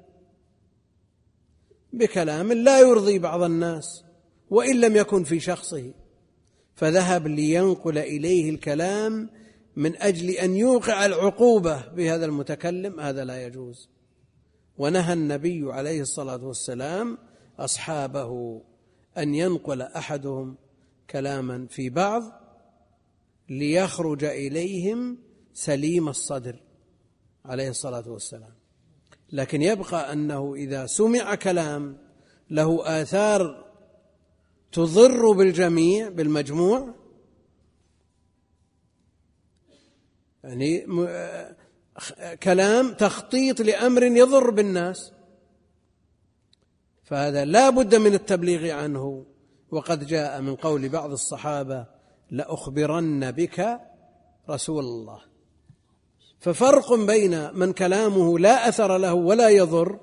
بكلام لا يرضي بعض الناس وإن لم يكن في شخصه، فذهب لينقل إليه الكلام من أجل أن يوقع العقوبة بهذا المتكلم، هذا لا يجوز. ونهى النبي عليه الصلاة والسلام أصحابه أن ينقل أحدهم كلاما في بعض ليخرج إليهم سليم الصدر عليه الصلاة والسلام. لكن يبقى أنه إذا سمع كلام له آثار تضر بالجميع بالمجموع، يعني كلام تخطيط لأمر يضر بالناس، فهذا لا بد من التبليغ عنه. وقد جاء من قول بعض الصحابة: لأخبرن بك رسول الله. ففرق بين من كلامه لا أثر له ولا يضر،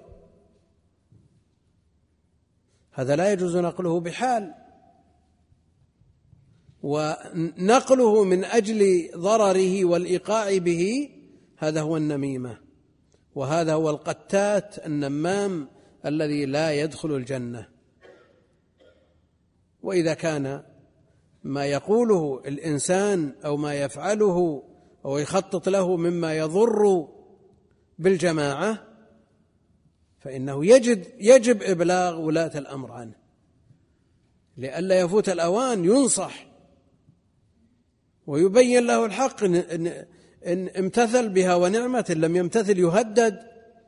هذا لا يجوز نقله بحال، ونقله من أجل ضرره والإيقاع به هذا هو النميمة. وهذا هو القتات النمام الذي لا يدخل الجنة. وإذا كان ما يقوله الإنسان أو ما يفعله أو يخطط له مما يضر بالجماعة فإنه يجب, يجب إبلاغ ولاة الأمر عنه لئلا يفوت الأوان، ينصح ويبين له الحق، إن, إن, إن امتثل بها ونعمة، إن لم يمتثل يهدد،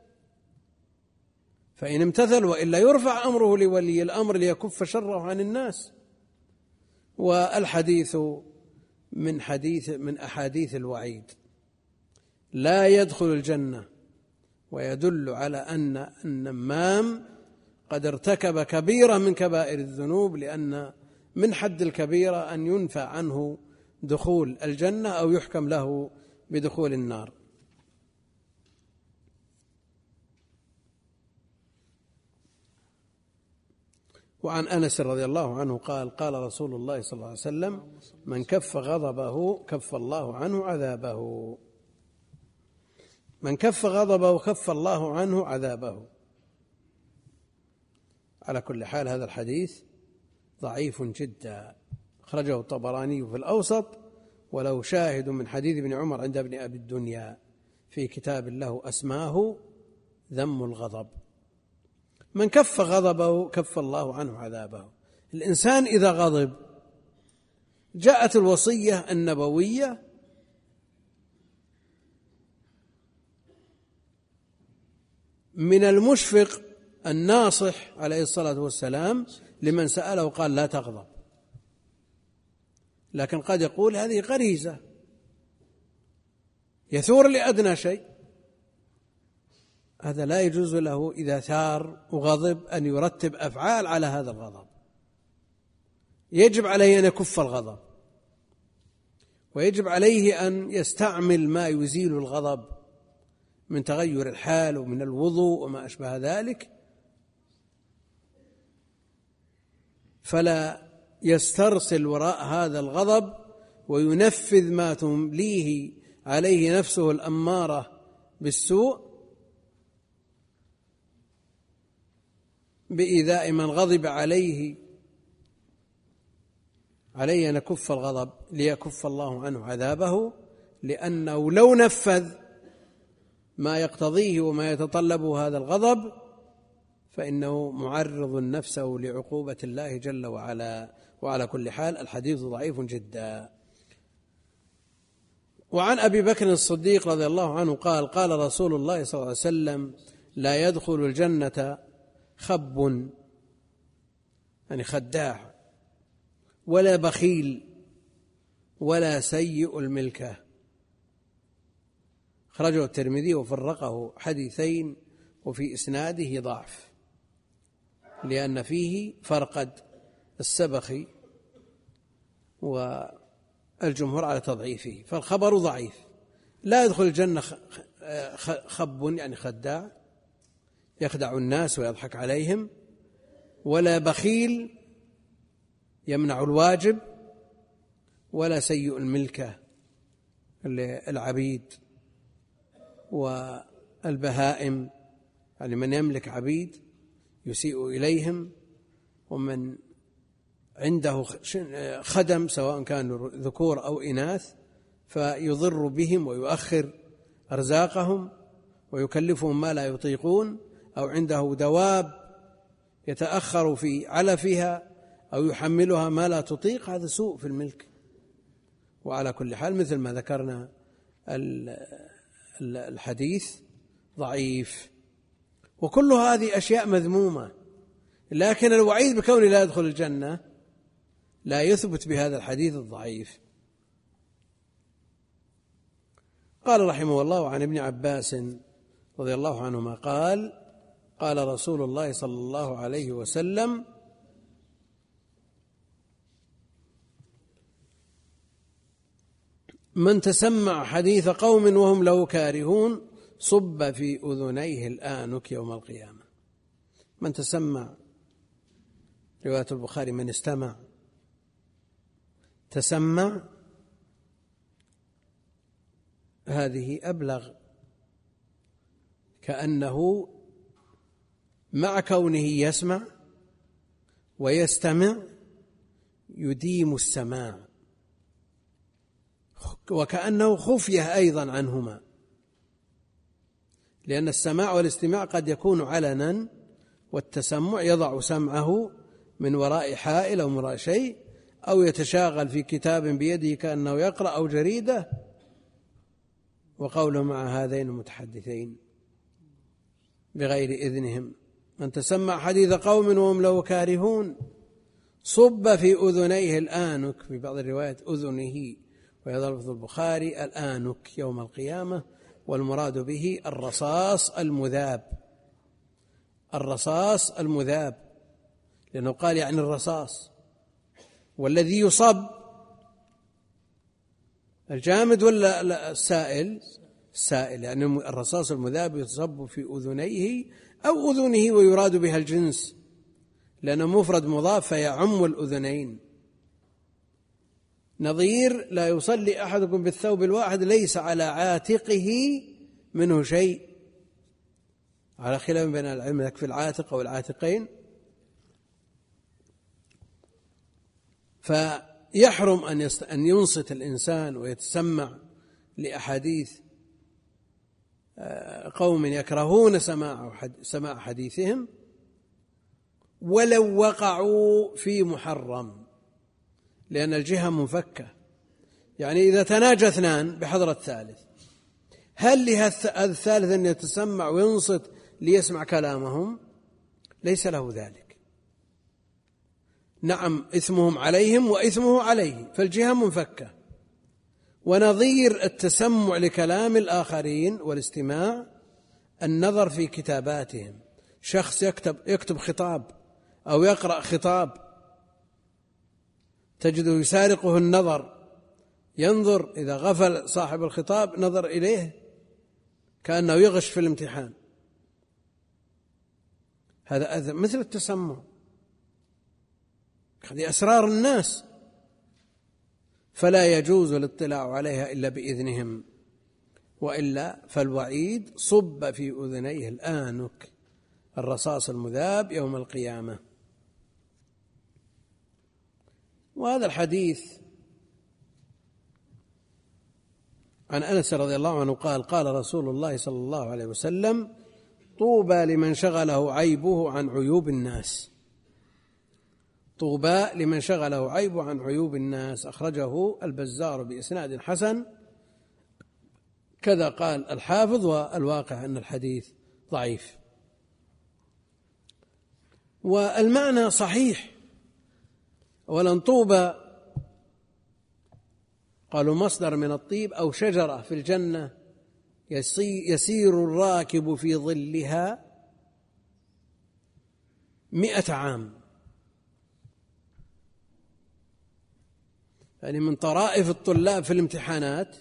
فإن امتثل وإلا يرفع أمره لولي الأمر ليكف شره عن الناس. والحديث من حديث من أحاديث الوعيد لا يدخل الجنة، ويدل على أن النمام قد ارتكب كبيرة من كبائر الذنوب، لأن من حد الكبيرة أن ينفى عنه دخول الجنة أو يحكم له بدخول النار. وعن أنس رضي الله عنه قال قال رسول الله صلى الله عليه وسلم: من كف غضبه كف الله عنه عذابه. من كف غضبه كف الله عنه عذابه. على كل حال هذا الحديث ضعيف جدا، أخرجه الطبراني في الأوسط، ولو شاهد من حديث ابن عمر عند ابن أبي الدنيا في كتاب له أسماه ذم الغضب. من كف غضبه كف الله عنه عذابه. الإنسان إذا غضب جاءت الوصية النبوية من المشفق الناصح عليه الصلاة والسلام لمن سأله قال: لا تغضب. لكن قد يقول هذه غريزة يثور لأدنى شيء، هذا لا يجوز له إذا ثار وغضب أن يرتب أفعال على هذا الغضب، يجب عليه أن يكف الغضب، ويجب عليه أن يستعمل ما يزيل الغضب من تغير الحال ومن الوضوء وما أشبه ذلك، فلا يسترسل وراء هذا الغضب وينفذ ما تمليه عليه نفسه الأمارة بالسوء بإيذاء من غضب عليه. عليه أن يكف الغضب ليكف الله عنه عذابه، لأنه لو نفذ ما يقتضيه وما يتطلبه هذا الغضب فإنه معرض نفسه لعقوبة الله جل وعلا. وعلى كل حال الحديث ضعيف جدا. وعن أبي بكر الصديق رضي الله عنه قال: قال رسول الله صلى الله عليه وسلم: لا يدخل الجنة خب، يعني خداع، ولا بخيل، ولا سيء الملكة. أخرجه الترمذي وفرقه حديثين، وفي إسناده ضعف لأن فيه فرقد السبخي والجمهور على تضعيفه، فالخبر ضعيف. لا يدخل الجنة خب يعني خداع يخدع الناس ويضحك عليهم، ولا بخيل يمنع الواجب، ولا سيء الملكة العبيد والبهائم، يعني من يملك عبيد يسيء إليهم، ومن عنده خدم سواء كانوا ذكور أو إناث فيضر بهم ويؤخر أرزاقهم ويكلفهم ما لا يطيقون، أو عنده دواب يتأخر في علفها أو يحملها ما لا تطيق، هذا سوء في الملك. وعلى كل حال مثل ما ذكرنا الحديث ضعيف، وكل هذه أشياء مذمومة، لكن الوعيد بكون لا يدخل الجنة لا يثبت بهذا الحديث الضعيف. قال رحمه الله: عن ابن عباس رضي الله عنهما قال: قال رسول الله صلى الله عليه وسلم: من تسمع حديث قوم وهم له كارهون صب في أذنيه الآنك يوم القيامة. من تسمع، رواية البخاري من استمع، تسمع، هذه أبلغ كأنه مع كونه يسمع ويستمع يديم السماع، وكأنه خفية أيضا عنهما، لأن السماع والاستماع قد يكون علنا، والتسمع يضع سمعه من وراء حائل أو من وراء شيء، أو يتشاغل في كتاب بيده كأنه يقرأ أو جريدة، وقوله مع هذين المتحدثين بغير إذنهم. من تسمع حديث قوم وهم له كارهون صب في أذنيه الآنك، في بعض الروايات أذنه، وهذا لفظ البخاري الآنك يوم القيامة، والمراد به الرصاص المذاب، الرصاص المذاب، لأنه قال يعني الرصاص، والذي يصب الجامد ولا السائل؟ السائل، يعني الرصاص المذاب يصب في أذنيه أو أذنه، ويراد بها الجنس لأنه مفرد مضاف فيعم الأذنين. نظير لا يصلي أحدكم بالثوب الواحد ليس على عاتقه منه شيء، على خلاف بين العلم يكفي العاتق أو العاتقين. فيحرم أن ينصت الإنسان ويتسمع لأحاديث قوم يكرهون سماع حديثهم ولو وقعوا في محرم، لأن الجهة منفكة. يعني إذا تناجى اثنان بحضرة الثالث، هل لهذا الثالث أن يتسمع وينصت ليسمع كلامهم؟ ليس له ذلك. نعم إثمهم عليهم وإثمه عليه، فالجهة منفكة. ونظير التسمع لكلام الآخرين والاستماع النظر في كتاباتهم، شخص يكتب, يكتب خطاب أو يقرأ خطاب تجده يسارقه النظر، ينظر، إذا غفل صاحب الخطاب نظر إليه كأنه يغش في الامتحان، هذا مثل التسمع، هذه أسرار الناس، فلا يجوز الاطلاع عليها إلا بإذنهم، وإلا فالوعيد صب في أذنيه الآنك، الرصاص المذاب يوم القيامة. وهذا الحديث عن أنس رضي الله عنه قال قال رسول الله صلى الله عليه وسلم: طوبى لمن شغله عيبه عن عيوب الناس، طوبى لمن شغله عيبه عن عيوب الناس. أخرجه البزار بإسناد حسن، كذا قال الحافظ، والواقع أن الحديث ضعيف. والمعنى صحيح. أولا طوبى قالوا مصدر من الطيب أو شجرة في الجنة يسير الراكب في ظلها مئة عام، يعني من طرائف الطلاب في الامتحانات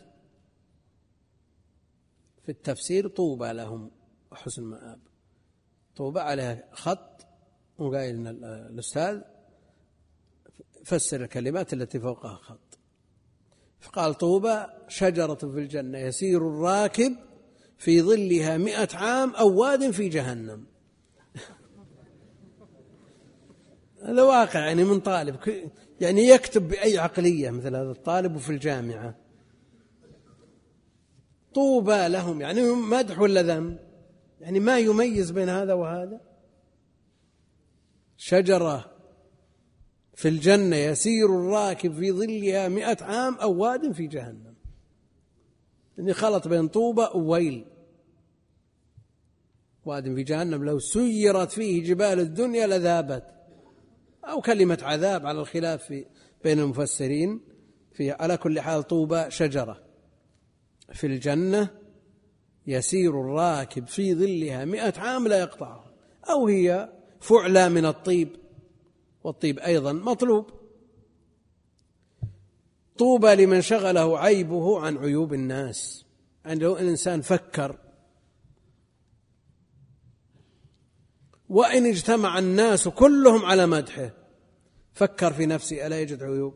في التفسير طوبى لهم وحسن مآب. طوبى عليها خط وقايل لنا الأستاذ فسر الكلمات التي فوقها خط، فقال طوبى شجرة في الجنة يسير الراكب في ظلها مئة عام أو واد في جهنم. هذا واقع، يعني من طالب يعني يكتب بأي عقلية مثل هذا الطالب في الجامعة. طوبى لهم يعني مدح ولا ذم؟ يعني ما يميز بين هذا وهذا. شجرة في الجنة يسير الراكب في ظلها مئة عام أو واد في جهنم، يعني خلط بين طوبى وويل. واد في جهنم لو سيرت فيه جبال الدنيا لذابت، أو كلمة عذاب على الخلاف في بين المفسرين في. على كل حال طوبى شجرة في الجنة يسير الراكب في ظلها مئة عام لا يقطعه، أو هي فعلى من الطيب، والطيب أيضا مطلوب. طوبى لمن شغله عيبه عن عيوب الناس، يعني لو الإنسان فكر وإن اجتمع الناس كلهم على مدحه، فكر في نفسه ألا يجد عيوب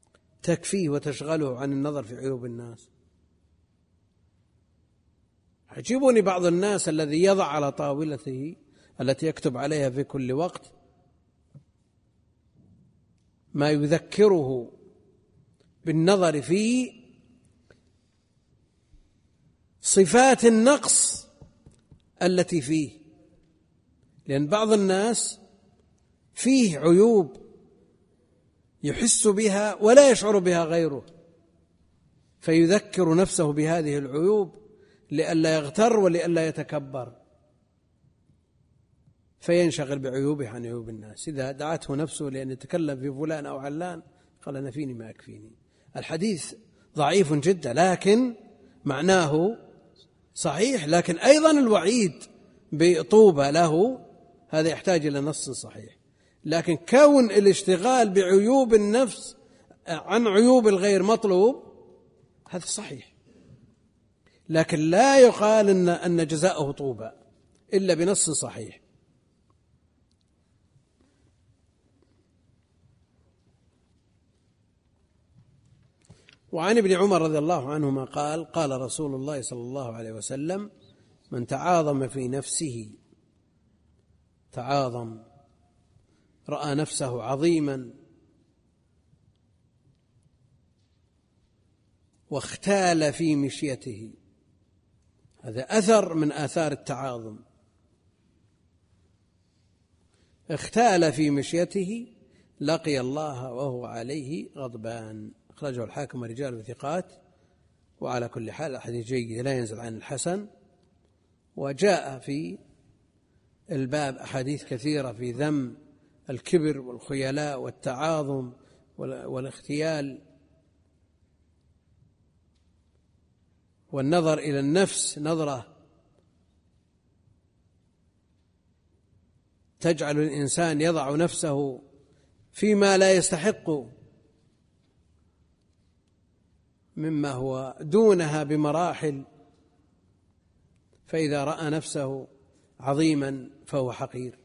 تكفيه وتشغله عن النظر في عيوب الناس؟ يعجبني بعض الناس الذي يضع على طاولته التي يكتب عليها في كل وقت ما يذكره بالنظر في صفات النقص التي فيه، لأن بعض الناس فيه عيوب يحس بها ولا يشعر بها غيره، فيذكر نفسه بهذه العيوب لئلا يغتر ولئلا يتكبر، فينشغل بعيوبه عن عيوب الناس. إذا دعته نفسه لأن يتكلم في فلان أو علان قال أنا فيني ما يكفيني. الحديث ضعيف جدا لكن معناه صحيح، لكن أيضا الوعيد بطوبى له هذا يحتاج إلى نص صحيح. لكن كون الاشتغال بعيوب النفس عن عيوب الغير مطلوب هذا صحيح، لكن لا يقال إن, أن جزاؤه طوبى إلا بنص صحيح. وعن ابن عمر رضي الله عنهما قال قال رسول الله صلى الله عليه وسلم من تعاظم في نفسه تعاظم رأى نفسه عظيما واختال في مشيته، هذا أثر من آثار التعاظم، اختال في مشيته لقي الله وهو عليه غضبان. أخرجه الحاكم ورجال وثقات، وعلى كل حال حديث جيد لا ينزل عن الحسن. وجاء في الباب أحاديث كثيرة في ذم الكبر والخيلاء والتعاظم والاختيال والنظر إلى النفس نظرة تجعل الإنسان يضع نفسه فيما لا يستحق مما هو دونها بمراحل، فإذا رأى نفسه عظيما فهو حقير.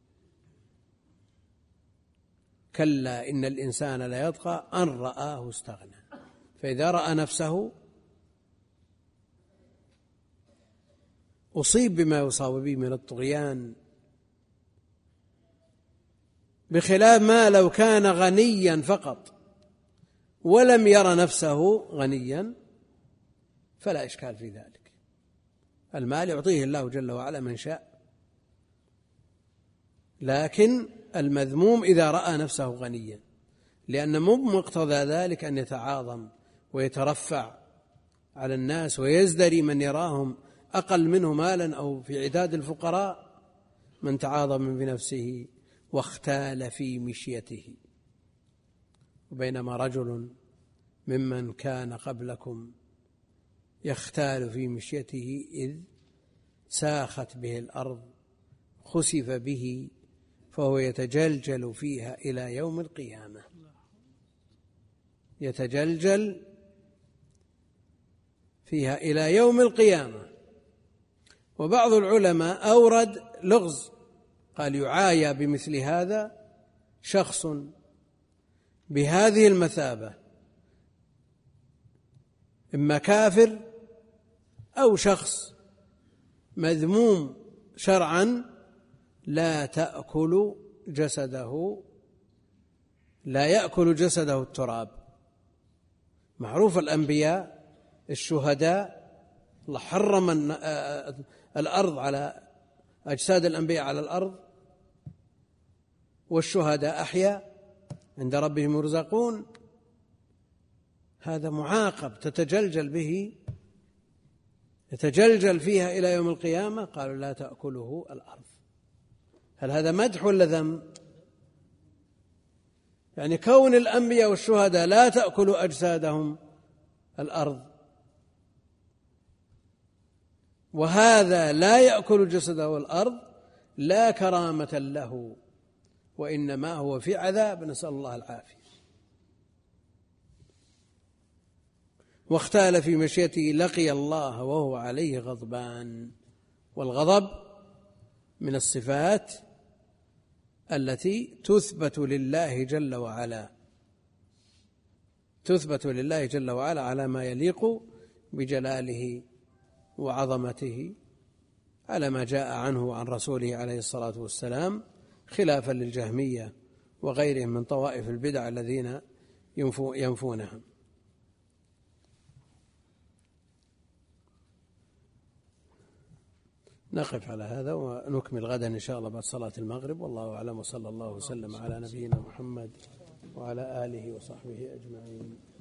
كلا إن الإنسان لا يطغى أن رآه استغنى، فإذا رأى نفسه أصيب بما يصاب به من الطغيان، بخلاف ما لو كان غنيا فقط ولم ير نفسه غنيا فلا إشكال في ذلك. المال يعطيه الله جل وعلا من شاء، لكن المذموم إذا رأى نفسه غنيا، لأن مقتضى ذلك أن يتعاظم ويترفع على الناس ويزدري من يراهم أقل منه مالا أو في عداد الفقراء. من تعاظم بنفسه واختال في مشيته. وبينما رجل ممن كان قبلكم يختال في مشيته إذ ساخت به الأرض خسف به فهو يتجلجل فيها إلى يوم القيامة، يتجلجل فيها إلى يوم القيامة. وبعض العلماء أورد لغز قال يعايى بمثل هذا شخص بهذه المثابة، إما كافر أو شخص مذموم شرعا لا تأكل جسده لا يأكل جسده التراب. معروف الأنبياء الشهداء الله حرم الأرض على أجساد الأنبياء على الأرض، والشهداء أحياء عند ربهم يرزقون. هذا معاقب تتجلجل به يتجلجل فيها إلى يوم القيامة. قالوا لا تأكله الأرض. هل هذا مدح ولا ذم؟ يعني كون الأنبياء والشهداء لا تأكل أجسادهم الأرض، وهذا لا يأكل جسده الأرض لا كرامة له، وإنما هو في عذاب، نسأل الله العافية. واختال في مشيته لقي الله وهو عليه غضبان. والغضب من الصفات التي تثبت لله جل وعلا تثبت لله جل وعلا على ما يليق بجلاله وعظمته على ما جاء عنه وعن رسوله عليه الصلاة والسلام، خلافا للجهمية وغيرهم من طوائف البدع الذين ينفونها. نقف على هذا ونكمل غدا إن شاء الله بعد صلاة المغرب. والله أعلم، وصلى الله وسلم على نبينا محمد وعلى آله وصحبه أجمعين.